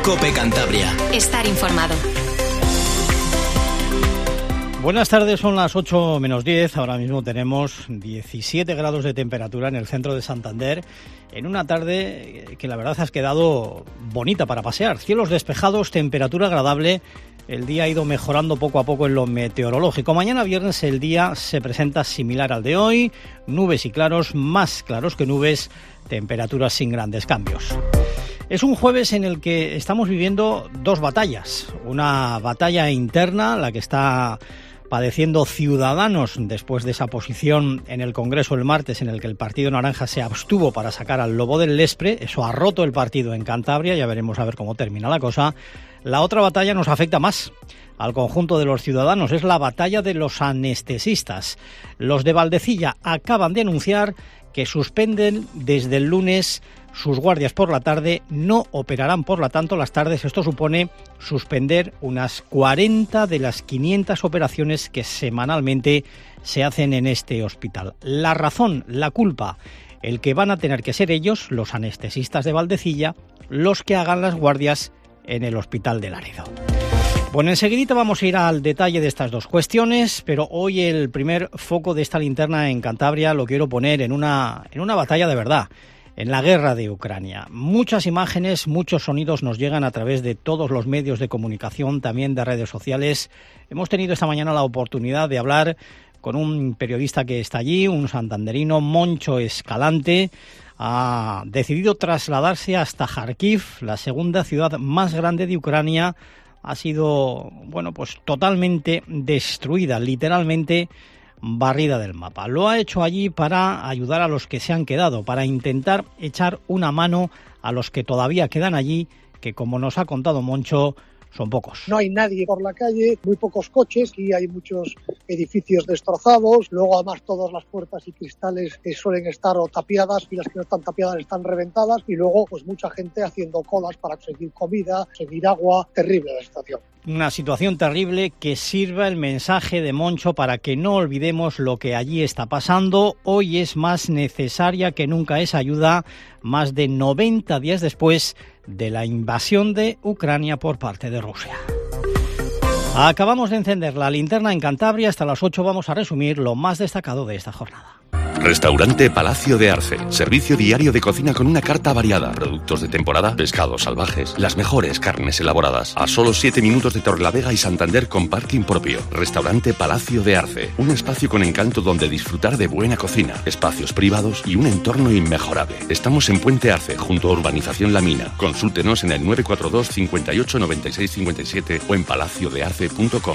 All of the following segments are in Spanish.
COPE Cantabria. Estar informado. Buenas tardes, son las 8 menos 10. Ahora mismo tenemos 17 grados de temperatura en el centro de Santander, en una tarde que la verdad ha quedado bonita para pasear. Cielos despejados, temperatura agradable. El día ha ido mejorando poco a poco en lo meteorológico. Mañana viernes el día se presenta similar al de hoy. Nubes y claros, más claros que nubes, temperaturas sin grandes cambios. Es un jueves en el que estamos viviendo dos batallas. Una batalla interna, la que está padeciendo Ciudadanos después de esa posición en el Congreso el martes en el que el Partido Naranja se abstuvo para sacar al Lobo del Lespre. Eso ha roto el partido en Cantabria, ya veremos a ver cómo termina la cosa. La otra batalla nos afecta más al conjunto de los ciudadanos, es la batalla de los anestesistas. Los de Valdecilla acaban de anunciar que suspenden desde el lunes sus guardias por la tarde, no operarán por lo tanto las tardes. Esto supone suspender unas 40 de las 500 operaciones que semanalmente se hacen en este hospital. La razón, la culpa, el que van a tener que ser ellos, los anestesistas de Valdecilla, los que hagan las guardias en el hospital de Laredo. Bueno, enseguidita vamos a ir al detalle de estas dos cuestiones, pero hoy el primer foco de esta linterna en Cantabria lo quiero poner en una batalla de verdad, en la guerra de Ucrania. Muchas imágenes, muchos sonidos nos llegan a través de todos los medios de comunicación, también de redes sociales. Hemos tenido esta mañana la oportunidad de hablar con un periodista que está allí, un santanderino, Moncho Escalante. Ha decidido trasladarse hasta Kharkiv, la segunda ciudad más grande de Ucrania. Ha sido, pues totalmente destruida, literalmente barrida del mapa. Lo ha hecho allí para ayudar a los que se han quedado, para intentar echar una mano a los que todavía quedan allí, que como nos ha contado Moncho, son pocos. No hay nadie por la calle, muy pocos coches, y hay muchos edificios destrozados. Luego, además, todas las puertas y cristales suelen estar o tapiadas, y las que no están tapiadas están reventadas. Y luego, pues mucha gente haciendo colas para conseguir comida, conseguir agua. Terrible la situación. Una situación terrible que sirva el mensaje de Moncho para que no olvidemos lo que allí está pasando. Hoy es más necesaria que nunca esa ayuda, más de 90 días después de la invasión de Ucrania por parte de Rusia. Acabamos de encender la linterna en Cantabria. Hasta las 8 vamos a resumir lo más destacado de esta jornada. Restaurante Palacio de Arce. Servicio diario de cocina con una carta variada. Productos de temporada, pescados salvajes, las mejores carnes elaboradas. A solo 7 minutos de Torrelavega y Santander con parking propio. Restaurante Palacio de Arce. Un espacio con encanto donde disfrutar de buena cocina, espacios privados y un entorno inmejorable. Estamos en Puente Arce, junto a Urbanización La Mina. Consúltenos en el 942 58 96 57 o en palaciodearce.com.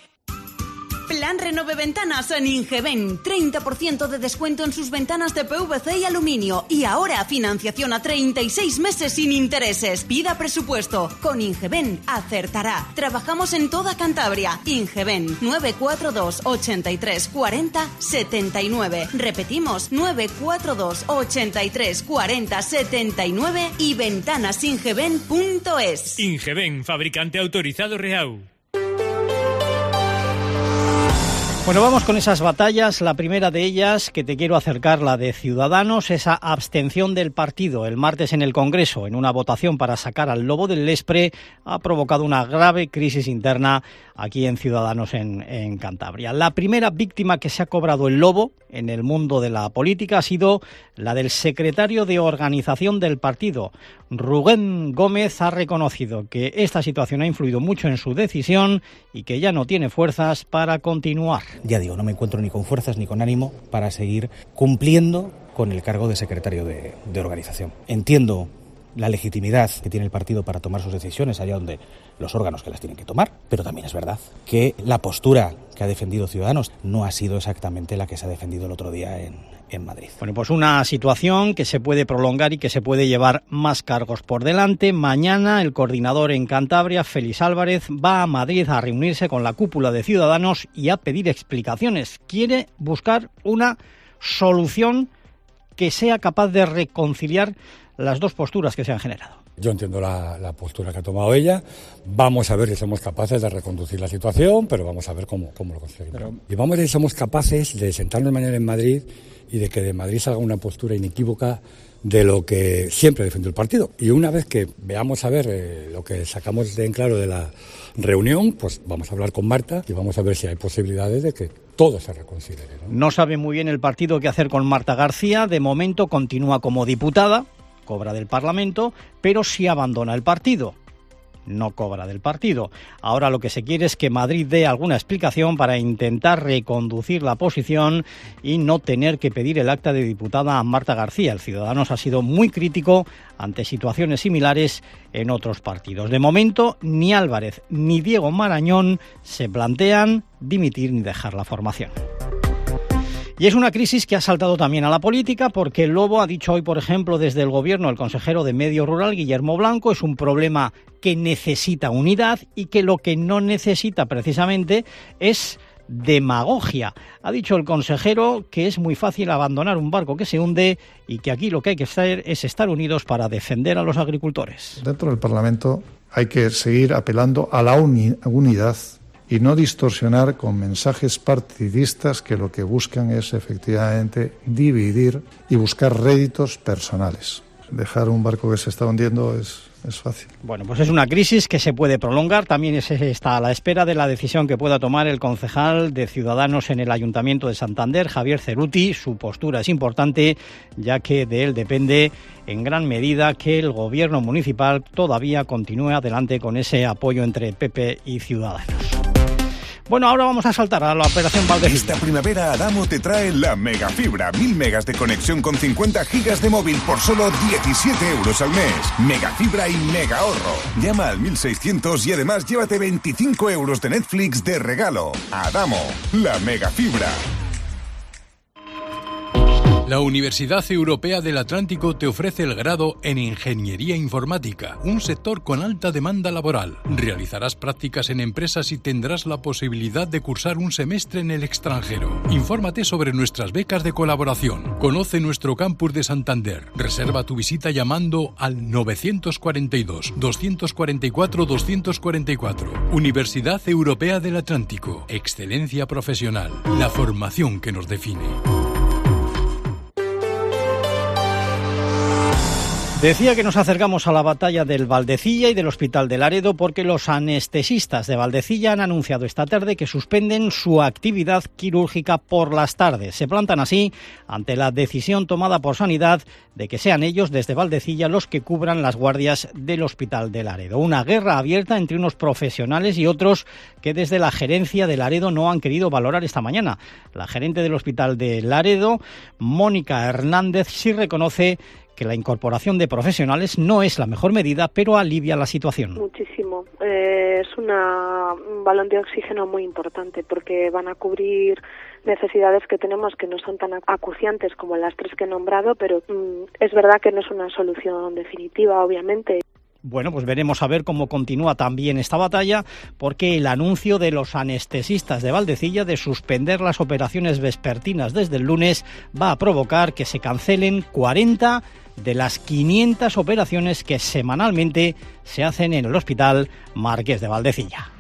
Plan Renove Ventanas en Ingeven. 30% de descuento en sus ventanas de PVC y aluminio. Y ahora financiación a 36 meses sin intereses. Pida presupuesto. Con Ingeven acertará. Trabajamos en toda Cantabria. Ingeven 942 83 40 79. Repetimos, 942 83 40 79 y ventanasingeven.es. Ingeven, fabricante autorizado Reau. Bueno, vamos con esas batallas. La primera de ellas, que te quiero acercar, la de Ciudadanos, esa abstención del partido el martes en el Congreso en una votación para sacar al Lobo del Lespre, ha provocado una grave crisis interna aquí en Ciudadanos en Cantabria. La primera víctima que se ha cobrado el lobo en el mundo de la política ha sido la del secretario de organización del partido. Rubén Gómez ha reconocido que esta situación ha influido mucho en su decisión y que ya no tiene fuerzas para continuar. Ya digo, no me encuentro ni con fuerzas ni con ánimo para seguir cumpliendo con el cargo de secretario de organización. Entiendo la legitimidad que tiene el partido para tomar sus decisiones allá donde los órganos que las tienen que tomar, pero también es verdad que la postura que ha defendido Ciudadanos no ha sido exactamente la que se ha defendido el otro día en Madrid. Bueno, pues una situación que se puede prolongar y que se puede llevar más cargos por delante. Mañana el coordinador en Cantabria, Félix Álvarez, va a Madrid a reunirse con la cúpula de Ciudadanos y a pedir explicaciones. Quiere buscar una solución que sea capaz de reconciliar las dos posturas que se han generado. Yo entiendo la postura que ha tomado ella. Vamos a ver si somos capaces de reconducir la situación, pero vamos a ver cómo lo conseguimos. Y vamos a ver si somos capaces de sentarnos mañana en Madrid y de que de Madrid salga una postura inequívoca de lo que siempre defendió el partido. Y una vez que veamos a ver lo que sacamos de en claro de la reunión, pues vamos a hablar con Marta y vamos a ver si hay posibilidades de que todo se reconsidere, No sabe muy bien el partido qué hacer con Marta García. De momento continúa como diputada, cobra del Parlamento, pero sí abandona el partido. No cobra del partido. Ahora lo que se quiere es que Madrid dé alguna explicación para intentar reconducir la posición y no tener que pedir el acta de diputada a Marta García. El Ciudadanos ha sido muy crítico ante situaciones similares en otros partidos. De momento, ni Álvarez ni Diego Marañón se plantean dimitir ni dejar la formación. Y es una crisis que ha saltado también a la política porque el Lobo ha dicho hoy, por ejemplo, desde el Gobierno, el consejero de Medio Rural, Guillermo Blanco, es un problema que necesita unidad y que lo que no necesita precisamente es demagogia. Ha dicho el consejero que es muy fácil abandonar un barco que se hunde y que aquí lo que hay que hacer es estar unidos para defender a los agricultores. Dentro del Parlamento hay que seguir apelando a la unidad y no distorsionar con mensajes partidistas que lo que buscan es efectivamente dividir y buscar réditos personales. Dejar un barco que se está hundiendo es fácil. Bueno, pues es una crisis que se puede prolongar. También se está a la espera de la decisión que pueda tomar el concejal de Ciudadanos en el Ayuntamiento de Santander, Javier Ceruti. Su postura es importante, ya que de él depende en gran medida que el gobierno municipal todavía continúe adelante con ese apoyo entre PP y Ciudadanos. Bueno, ahora vamos a saltar a la operación Valdecilla. Esta primavera Adamo te trae la megafibra. 1000 megas de conexión con 50 gigas de móvil por solo 17 euros al mes. Megafibra y mega ahorro. Llama al 1600 y además llévate 25 euros de Netflix de regalo. Adamo, la megafibra. La Universidad Europea del Atlántico te ofrece el grado en Ingeniería Informática, un sector con alta demanda laboral. Realizarás prácticas en empresas y tendrás la posibilidad de cursar un semestre en el extranjero. Infórmate sobre nuestras becas de colaboración. Conoce nuestro campus de Santander. Reserva tu visita llamando al 942 244 244. Universidad Europea del Atlántico. Excelencia profesional. La formación que nos define. Decía que nos acercamos a la batalla del Valdecilla y del Hospital de Laredo porque los anestesistas de Valdecilla han anunciado esta tarde que suspenden su actividad quirúrgica por las tardes. Se plantan así ante la decisión tomada por Sanidad de que sean ellos desde Valdecilla los que cubran las guardias del Hospital de Laredo. Una guerra abierta entre unos profesionales y otros que desde la gerencia de Laredo no han querido valorar esta mañana. La gerente del Hospital de Laredo, Mónica Hernández, sí reconoce que la incorporación de profesionales no es la mejor medida, pero alivia la situación. Muchísimo. Es un balón de oxígeno muy importante porque van a cubrir necesidades que tenemos que no son tan acuciantes como las 3 que he nombrado, pero es verdad que no es una solución definitiva, obviamente. Bueno, pues veremos a ver cómo continúa también esta batalla, porque el anuncio de los anestesistas de Valdecilla de suspender las operaciones vespertinas desde el lunes va a provocar que se cancelen 40 de las 500 operaciones que semanalmente se hacen en el Hospital Marqués de Valdecilla.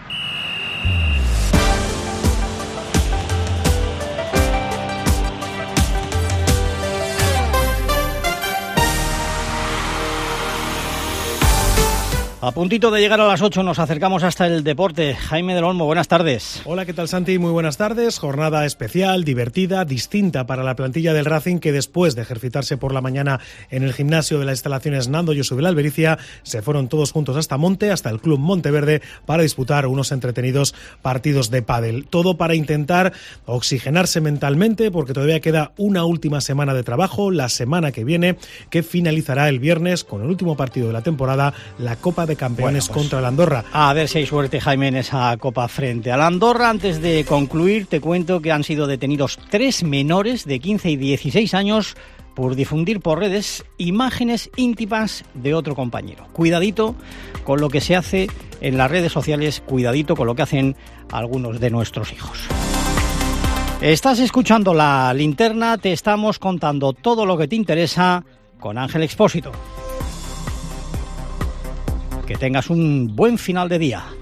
A puntito de llegar a las 8 nos acercamos hasta el deporte. Jaime del Olmo, buenas tardes. Hola, ¿qué tal, Santi? Muy buenas tardes. Jornada especial, divertida, distinta para la plantilla del Racing, que después de ejercitarse por la mañana en el gimnasio de las instalaciones Nando Yosu de la Albericia, se fueron todos juntos hasta Monte, hasta el Club Monteverde, para disputar unos entretenidos partidos de pádel. Todo para intentar oxigenarse mentalmente, porque todavía queda una última semana de trabajo, la semana que viene, que finalizará el viernes con el último partido de la temporada, la Copa de Campeones contra el Andorra. A ver si hay suerte, Jaime, en esa Copa frente al Andorra. Antes de concluir, te cuento que han sido detenidos 3 menores de 15 y 16 años por difundir por redes imágenes íntimas de otro compañero. Cuidadito con lo que se hace en las redes sociales, cuidadito con lo que hacen algunos de nuestros hijos. Estás escuchando La Linterna, te estamos contando todo lo que te interesa con Ángel Expósito. Que tengas un buen final de día.